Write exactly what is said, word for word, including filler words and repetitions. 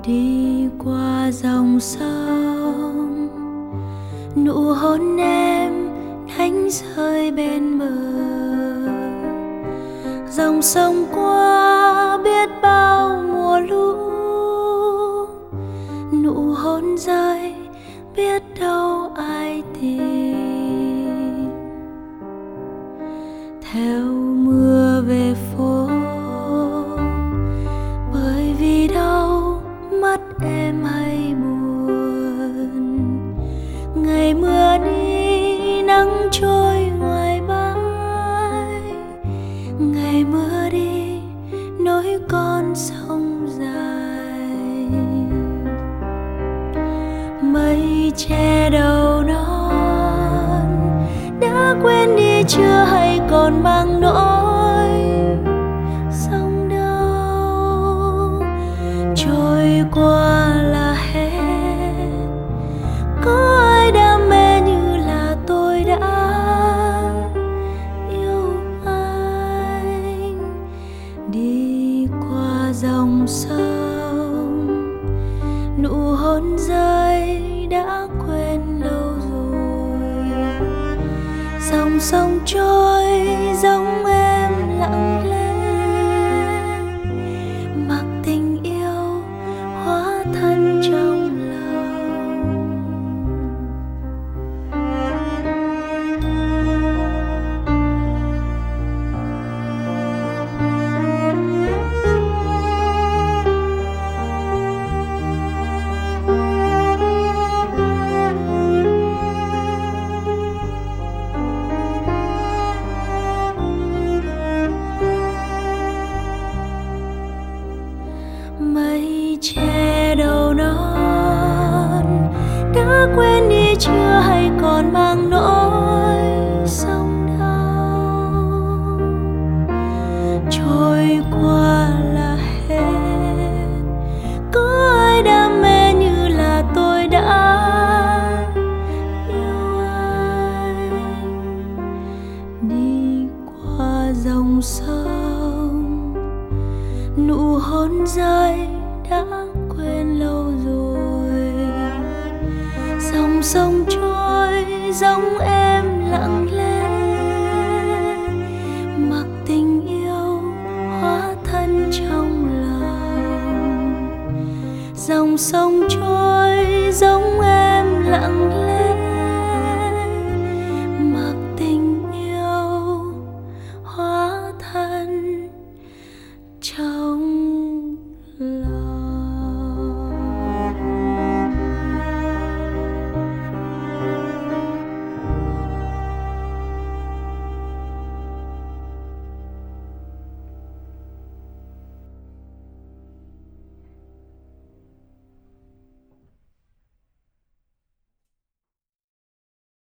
đi qua dòng sông, nụ hôn em đánh rơi bên bờ. Dòng sông qua biết bao mùa lũ, nụ hôn rơi biết đâu ai tìm. Theo mưa về phố, bởi vì đâu mắt em hay buồn. Ngày mưa đi nắng trôi ngoài bãi, ngày mưa đi nối con sông dài. Mây che đầu non đã quên đi chưa hay còn mang nỗi sông đau. Trôi qua là hết, có ai đam mê như là tôi đã yêu anh. Đi qua dòng sông, nụ hôn rơi đã quên lâu rồi. Dòng sông trôi giống em lặng lẽ, mặc tình yêu hóa thân trong lòng. Mây che đầu non đã quên đi chưa hay còn mang nỗi sông đau. Trôi qua là hết, có ai đam mê như là tôi đã yêu anh. Đi qua dòng sông, nụ hôn rơi đã quên lâu rồi. Dòng sông trôi giống em lặng lẽ, mặc tình yêu hóa thân trong lòng. Dòng sông trôi giống em lặng lẽ,